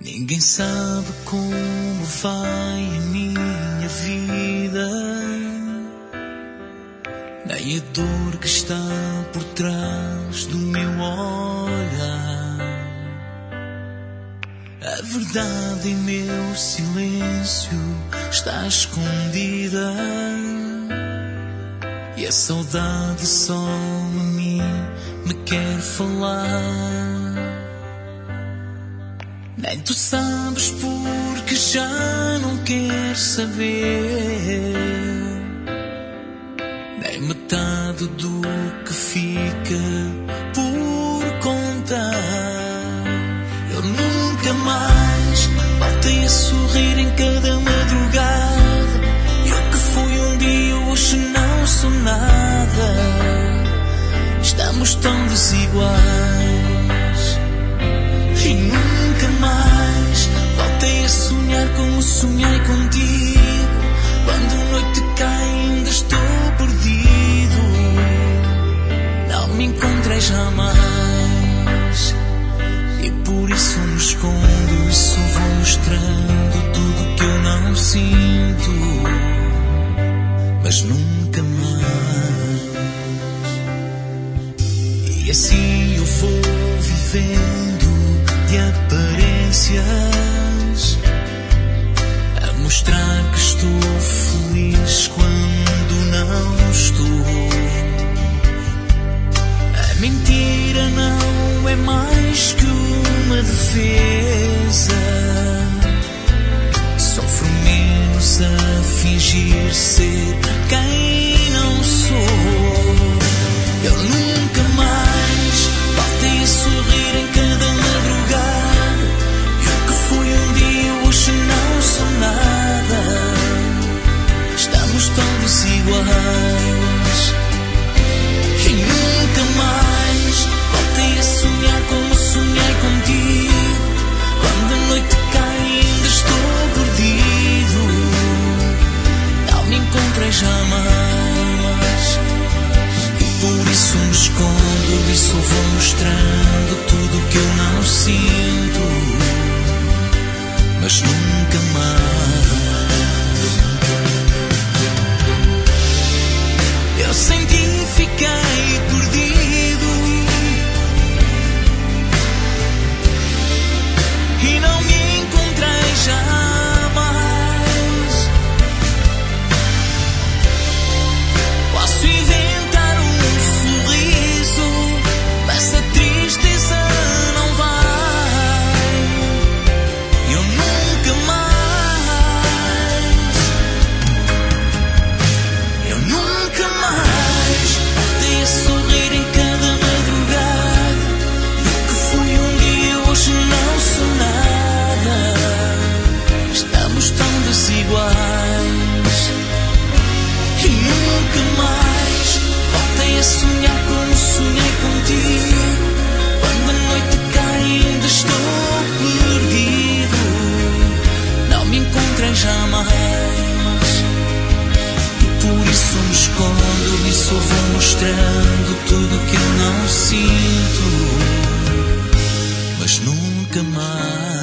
Ninguém sabe como vai a minha vida, nem a dor que está por trás do meu olhar. A verdade em meu silêncio está escondida, e a saudade só a mim me quer falar. Nem tu sabes porque já não quer saber, nem metade do que fica por contar. Eu nunca mais voltei a sorrir em cada madrugada, e o que fui um dia hoje não sou nada. Estamos tão desiguais, e nunca mais voltei a sonhar como sonhei contigo. Quando a noite cai ainda estou perdido, não me encontrei jamais, e por isso me escondo e só vou mostrando tudo que eu não sinto, mas nunca mais. E assim eu vou vivendo de aparências, a mostrar que estou feliz quando não estou. A mentira não é mais que uma defesa, sofro menos a fingir ser quem não sou. Eu nunca mais voltei a sorrir em cada madrugada, e o que fui um dia hoje não sou nada. Estamos tão desiguais, e nunca mais voltei a sonhar como sonhei contigo. Quando a noite cai ainda estou perdido, não me encontrei jamais, e por isso me escondo e só vou mostrando tudo que eu não sinto, mas nunca mais. Eu sem ti fiquei perdido, e não me encontrei jamais. Posso inventar um sorriso, mas a tristeza não vai. Eu nunca mais, eu nunca mais voltei a sorrir em cada madrugada, e o que fui um dia hoje não sou nada. Estamos tão desiguais, e nunca mais voltei a sonhar como sonhei contigo. Quando a noite cai ainda estou perdido, não me encontrei jamais, e por isso me escondo e só vou mostrando tudo que eu não sinto, mas nunca mais.